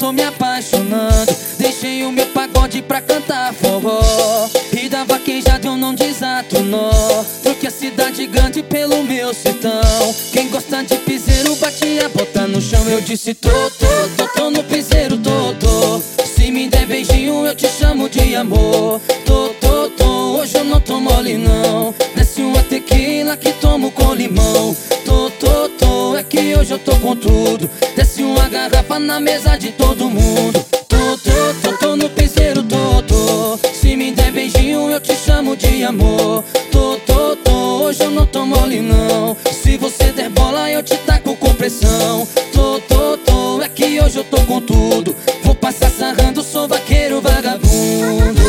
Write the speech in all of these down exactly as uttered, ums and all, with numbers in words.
tô me apaixonando. Deixei o meu pagode pra cantar forró, e da vaquejada eu não desato nó. Troquei a cidade grande pelo meu sertão. Quem gosta de piseiro bate a bota no chão. Eu disse tô, tô, tô, tô no piseiro, tô, tô. Se me der beijinho eu te chamo de amor. Tô, tô, tô, hoje eu não tô mole não. Desce uma tequila que tomo com limão. Tô, tô, tô, é que hoje eu tô com tudo. Desce uma garrafa na mesa de todo mundo. Tô, tô, tô, tô no piseiro, tô, tô. Se me der beijinho eu te chamo de amor. Tô, tô, tô, hoje eu não tô mole não. Se você der bola eu te taco com pressão. Tô, tô, tô, é que hoje eu tô com tudo. Vou passar sarrando, sou vaqueiro vagabundo.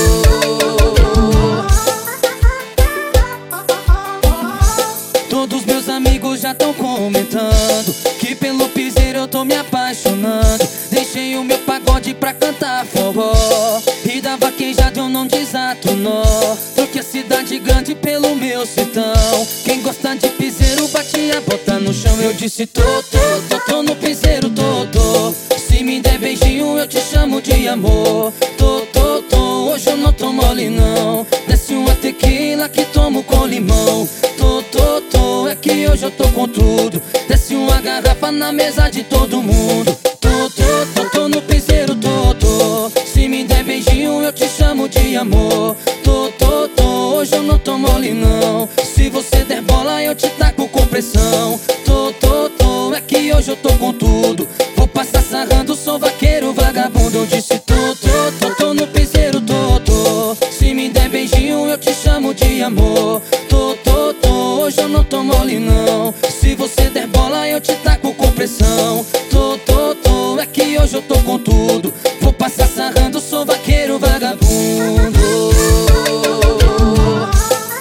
Todos meus amigos já tão comentando que pelo piseiro eu tô me apaixonando. Deixei o meu pagode pra cantar forró, e da vaquejada eu não desato nó. Troquei a cidade grande pelo meu sertão. Quem gosta de piseiro bate a bota no chão. Eu disse tô, tô, tô, tô no piseiro, tô, tô. Se me der beijinho eu te chamo de amor. Tô, tô, tô, hoje eu não tô mole não. Desce uma tequila que tomo com limão. Tô, tô, tô, é que hoje eu tô com tudo. Desce uma garrafa na mesa de todo mundo. Tô, tô, tô, tô no piseiro, tô, tô. Se me der beijinho eu te chamo de amor. Tô, tô, tô, hoje eu não tô mole não. Se você der bola eu te taco com pressão. Tô, tô, tô, é que hoje eu tô com tudo. Vou passar sarrando, sou vaqueiro vagabundo. Eu disse tô, tô, tô, tô no piseiro, tô, tô. Se me der beijinho eu te chamo de amor. Tô, tô, tô, hoje eu não tô mole não. Se você der bola eu te taco com pressão. Tô, tô, tô, é que hoje eu tô com tudo. Vou passar sarrando, sou vaqueiro vagabundo.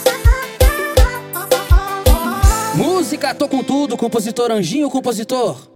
Música, tô com tudo, compositor Anjinho, compositor.